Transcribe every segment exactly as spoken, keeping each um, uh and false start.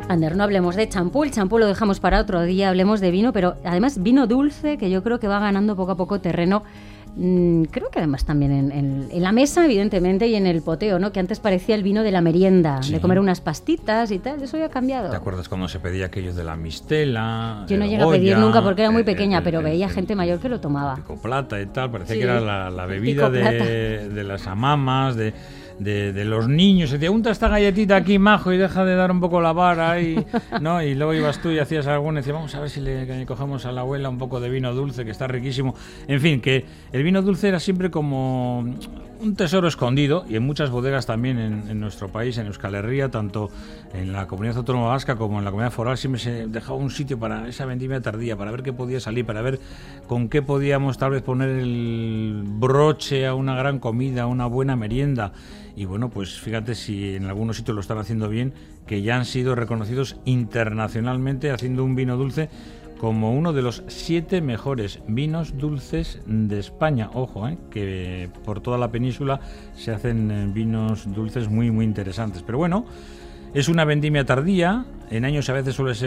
Ander, no hablemos de champú, el champú lo dejamos para otro día, hablemos de vino, pero además vino dulce, que yo creo que va ganando poco a poco terreno. Creo que además también en, en, en la mesa, evidentemente, y en el poteo, ¿no? Que antes parecía el vino de la merienda, sí, de comer unas pastitas y tal. Eso ya ha cambiado. ¿Te acuerdas cuando se pedía aquello de la mistela? Yo no llegué a pedir nunca porque era muy pequeña, el, pero el, veía el, gente mayor que lo tomaba. Pico plata y tal, parecía sí, que era la, la bebida de, de las amamas, de... De, de los niños, se decía, unta esta galletita aquí, majo, y deja de dar un poco la vara y, ¿no? Y luego ibas tú y hacías alguna y decías, vamos a ver si le, le cogemos a la abuela un poco de vino dulce, que está riquísimo. En fin, que el vino dulce era siempre como un tesoro escondido, y en muchas bodegas también en, en nuestro país, en Euskal Herria, tanto en la Comunidad Autónoma Vasca como en la Comunidad Foral, siempre se dejaba un sitio para esa vendimia tardía, para ver qué podía salir, para ver con qué podíamos tal vez poner el broche a una gran comida, a una buena merienda. Y bueno, pues fíjate si en algunos sitios lo están haciendo bien, que ya han sido reconocidos internacionalmente haciendo un vino dulce como uno de los siete mejores vinos dulces de España. Ojo, ¿eh? Que por toda la península se hacen vinos dulces muy, muy interesantes. Pero bueno, es una vendimia tardía, en años a veces suele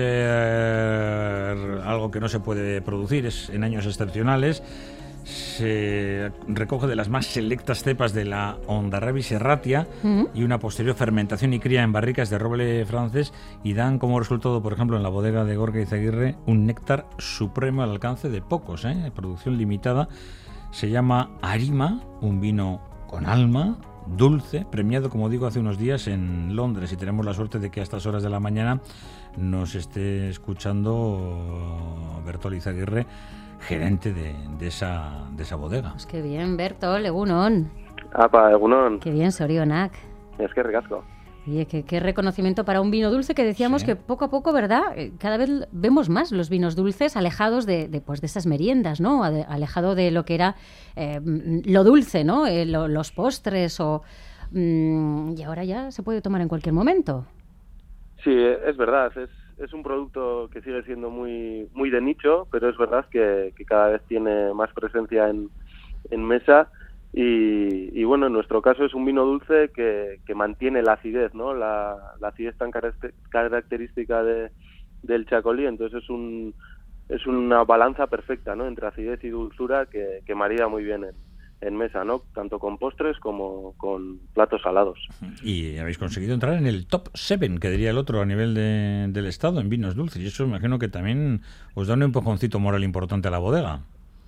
ser algo que no se puede producir, es en años excepcionales. Se recoge de las más selectas cepas de la Ondarribia serratia uh-huh. y una posterior fermentación y cría en barricas de roble francés, y dan como resultado, por ejemplo, en la bodega de Gorka Izaguirre, un néctar supremo al alcance de pocos, ¿eh? Producción limitada. Se llama Arima, un vino con alma, dulce, premiado, como digo, hace unos días en Londres, y tenemos la suerte de que a estas horas de la mañana nos esté escuchando Bertol Izaguirre, gerente de, de esa de esa bodega. Pues qué bien, Bertol, egunon. Apa, egunon. Qué bien, sorionak. Es que ricasco. Oye, qué, qué reconocimiento para un vino dulce, que decíamos sí. que poco a poco, ¿verdad? Cada vez vemos más los vinos dulces alejados de, de, pues, de esas meriendas, ¿no? Alejado de lo que era eh, lo dulce, ¿no? Eh, lo, los postres o... Mmm, y ahora ya se puede tomar en cualquier momento. Sí, es verdad, es... Es un producto que sigue siendo muy muy de nicho, pero es verdad que, que cada vez tiene más presencia en, en mesa y, y bueno, en nuestro caso es un vino dulce que, que mantiene la acidez, ¿no? La, la acidez tan característica de, del chacolí, entonces es un es una balanza perfecta, ¿no? Entre acidez y dulzura que, que marida muy bien en, en mesa, ¿no? Tanto con postres como con platos salados. Y habéis conseguido entrar en el top siete, que diría el otro, a nivel de, del estado en vinos dulces, y eso imagino que también os da un empujoncito moral importante a la bodega.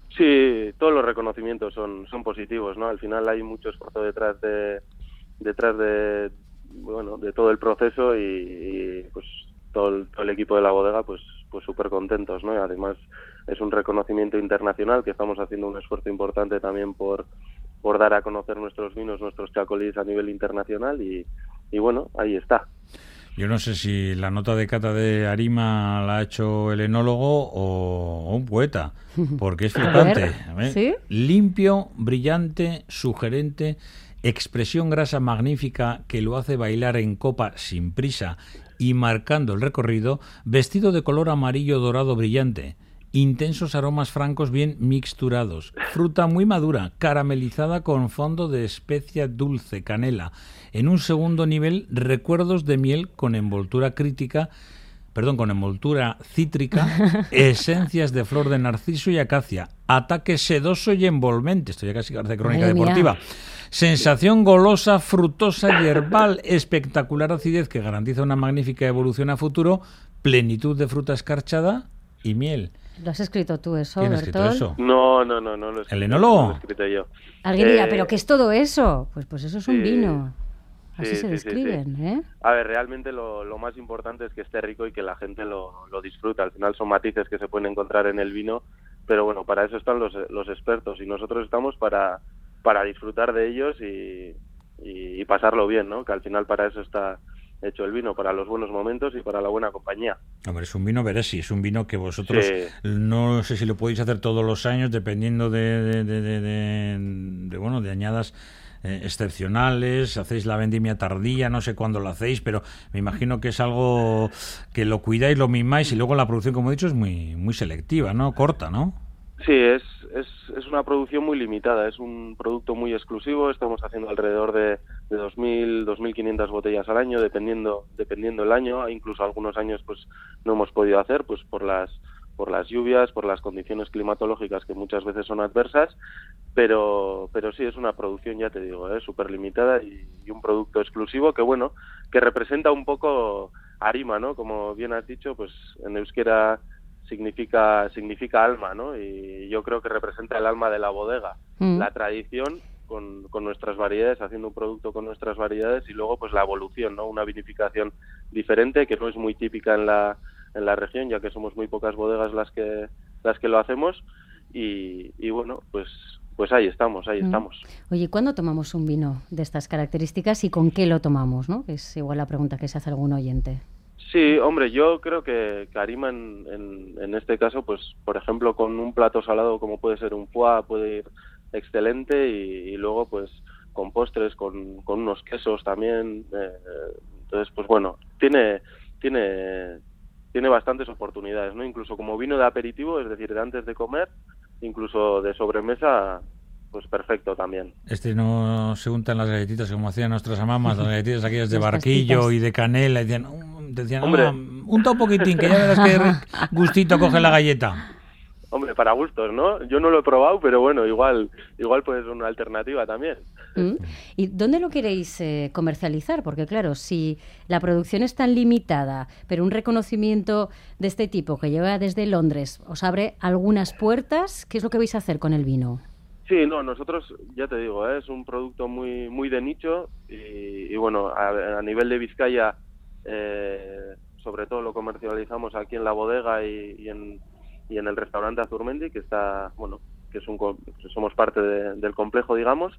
Sí, todos los reconocimientos son son positivos, ¿no? Al final hay mucho esfuerzo detrás de detrás de bueno, de todo el proceso y, y pues todo el, todo el equipo de la bodega pues pues súper contentos, ¿no? Y además es un reconocimiento internacional, que estamos haciendo un esfuerzo importante también por, por dar a conocer nuestros vinos, nuestros chacolís a nivel internacional y, y bueno, ahí está. Yo no sé si la nota de cata de Arima la ha hecho el enólogo o, o un poeta, porque es flipante. ¿eh? ¿Sí? Limpio, brillante, sugerente, expresión grasa magnífica que lo hace bailar en copa sin prisa y marcando el recorrido, vestido de color amarillo dorado brillante. Intensos aromas francos bien mixturados, fruta muy madura, caramelizada con fondo de especia dulce, canela. En un segundo nivel, recuerdos de miel con envoltura crítica, perdón, con envoltura cítrica, esencias de flor de narciso y acacia, ataque sedoso y envolvente, esto ya casi parece crónica Madre deportiva. Mía. Sensación golosa, frutosa y herbal, espectacular acidez que garantiza una magnífica evolución a futuro, plenitud de fruta escarchada y miel. ¿Lo has escrito tú eso, ¿Quién ha Bertol? escrito eso? No, no, no, no lo he escrito. ¿El enólogo? No lo he escrito yo. Alguien eh, dirá, ¿pero qué es todo eso? Pues pues eso es un sí, vino. Así sí, se sí, describen, sí, sí. ¿eh? A ver, realmente lo, lo más importante es que esté rico y que la gente lo, lo disfrute. Al final son matices que se pueden encontrar en el vino, pero bueno, para eso están los, los expertos y nosotros estamos para, para disfrutar de ellos y, y, y pasarlo bien, ¿no? Que al final para eso está hecho el vino, para los buenos momentos y para la buena compañía. Hombre, es un vino Beresi, es un vino que vosotros sí. no sé si lo podéis hacer todos los años, dependiendo de, de, de, de, de, de bueno, de añadas eh, excepcionales, hacéis la vendimia tardía, no sé cuándo lo hacéis, pero me imagino que es algo que lo cuidáis, lo mimáis, y luego la producción, como he dicho, es muy muy selectiva, ¿no? Corta, ¿no? Sí, es, es, es una producción muy limitada, es un producto muy exclusivo. Estamos haciendo alrededor de, de dos mil, dos mil quinientas botellas al año, dependiendo dependiendo el año. Incluso algunos años pues no hemos podido hacer pues por las por las lluvias, por las condiciones climatológicas que muchas veces son adversas, pero pero sí es una producción, ya te digo, ¿eh? súper limitada y, y un producto exclusivo que, bueno, que representa un poco Arima, ¿no? Como bien has dicho, pues en euskera significa significa alma, ¿no? Y yo creo que representa el alma de la bodega, mm. la tradición con, con nuestras variedades, haciendo un producto con nuestras variedades, y luego pues la evolución, ¿no? Una vinificación diferente que no es muy típica en la en la región, ya que somos muy pocas bodegas las que las que lo hacemos, y, y bueno, pues pues ahí estamos, ahí mm. estamos. Oye, ¿cuándo tomamos un vino de estas características y con qué lo tomamos, ¿no? Es igual la pregunta que se hace algún oyente. Sí, hombre, yo creo que Arima en, en, en este caso, pues por ejemplo, con un plato salado como puede ser un foie, puede ir excelente, y, y luego pues con postres, con, con unos quesos también. Eh, entonces, pues bueno, tiene tiene tiene bastantes oportunidades, ¿no? Incluso como vino de aperitivo, es decir, de antes de comer, incluso de sobremesa, pues perfecto también. Este no se untan las galletitas como hacían nuestras mamás, las galletitas aquellas de barquillo y de canela, y decían, um, decían Hombre. Ah, unta un poquitín, que ya verás qué gustito coge la galleta. Hombre, para gustos, ¿no? Yo no lo he probado, pero bueno, igual igual puede ser una alternativa también. ¿Mm? ¿Y dónde lo queréis eh, comercializar? Porque claro, si la producción es tan limitada, pero un reconocimiento de este tipo que llega desde Londres os abre algunas puertas, ¿qué es lo que vais a hacer con el vino? Sí, no, nosotros, ya te digo, ¿eh? es un producto muy muy de nicho, y, y bueno, a, a nivel de Vizcaya, eh, sobre todo lo comercializamos aquí en la bodega y, y en y en el restaurante Azurmendi, que está, bueno, que es un que somos parte de, del complejo, digamos,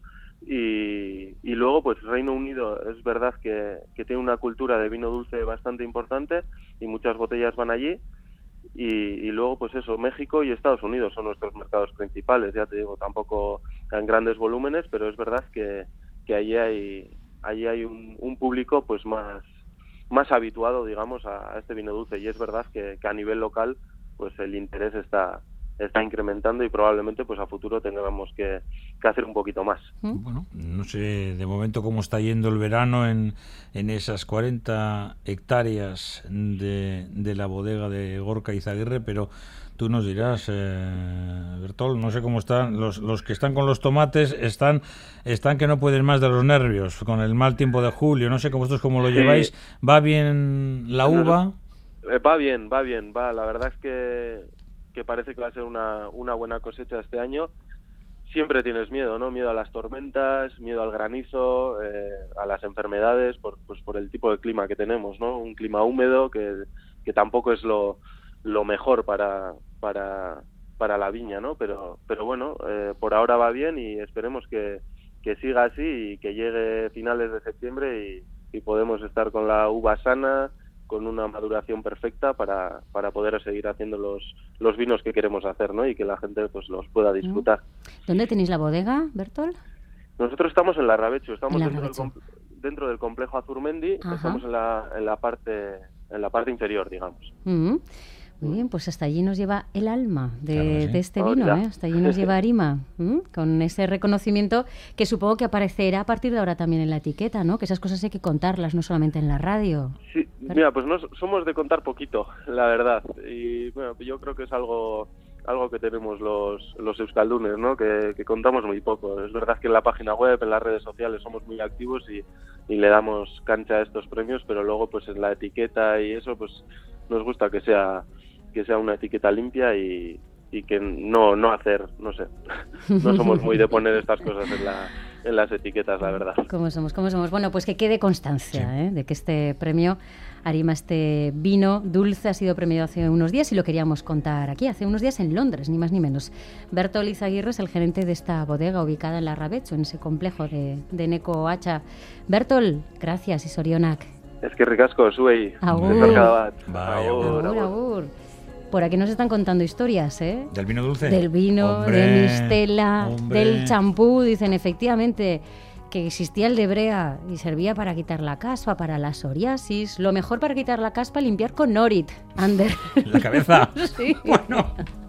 y, y luego pues Reino Unido es verdad que, que tiene una cultura de vino dulce bastante importante y muchas botellas van allí, y, y luego pues eso, México y Estados Unidos son nuestros mercados principales, ya te digo, tampoco en grandes volúmenes, pero es verdad que, que allí hay allí hay un, un público pues más más habituado, digamos, a, a este vino dulce, y es verdad que, que a nivel local pues el interés está está incrementando, y probablemente pues a futuro tengamos que, que hacer un poquito más. Bueno, no sé de momento cómo está yendo el verano en, en esas cuarenta hectáreas de, de la bodega de Gorka Izaguirre, pero tú nos dirás, eh, Bertol, no sé cómo están los, los que están con los tomates, están están que no pueden más de los nervios con el mal tiempo de julio, no sé cómo vosotros cómo lo lleváis. Sí. ¿Va bien la uva? Va bien, va bien, va. La verdad es que, que parece que va a ser una, una buena cosecha este año. Siempre tienes miedo, ¿no? Miedo a las tormentas, miedo al granizo, eh, a las enfermedades, por, pues por el tipo de clima que tenemos, ¿no? Un clima húmedo que, que tampoco es lo, lo mejor para, para, para la viña, ¿no? Pero, pero bueno, eh, por ahora va bien, y esperemos que, que siga así y que llegue finales de septiembre y, y podemos estar con la uva sana, con una maduración perfecta para, para poder seguir haciendo los, los vinos que queremos hacer, ¿no? Y que la gente pues los pueda disfrutar. ¿Dónde tenéis la bodega, Bertol? Nosotros estamos en Larrabechu, estamos la dentro, del com- dentro del complejo Azurmendi. Ajá. Estamos en la, en la parte en la parte inferior, digamos. Uh-huh. Muy bien, pues hasta allí nos lleva el alma de, claro, sí. de este vino, ¿eh? Hasta allí nos lleva Arima, ¿eh? Con ese reconocimiento que supongo que aparecerá a partir de ahora también en la etiqueta, ¿no? Que esas cosas hay que contarlas, no solamente en la radio. Sí, ¿verdad? Mira, pues no somos de contar poquito, la verdad, y bueno, yo creo que es algo algo que tenemos los los euskaldunes, ¿no? Que, que contamos muy poco. Es verdad que en la página web, en las redes sociales somos muy activos y, y le damos cancha a estos premios, pero luego pues en la etiqueta y eso pues nos gusta que sea que sea una etiqueta limpia y, y que no no hacer, no sé, no somos muy de poner estas cosas en la en las etiquetas, la verdad. ¿Cómo somos? ¿Cómo somos? Bueno, pues que quede constancia, sí. ¿eh? De que este premio Arima, este vino dulce, ha sido premiado hace unos días y lo queríamos contar aquí, hace unos días en Londres, ni más ni menos. Bertol Izaguirre es el gerente de esta bodega ubicada en Larrabechu, en ese complejo de, de Neko Hacha. Bertol, gracias y sorionak. Es que ricasco, zuei. Agur. Agur, agur, agur. Por aquí nos están contando historias, ¿eh? ¿Del vino dulce? Del vino, hombre, de Mistela, hombre. del champú. Dicen efectivamente que existía el de brea y servía para quitar la caspa, para la psoriasis. Lo mejor para quitar la caspa, limpiar con Norit, Ander. ¿La cabeza? Sí. Bueno.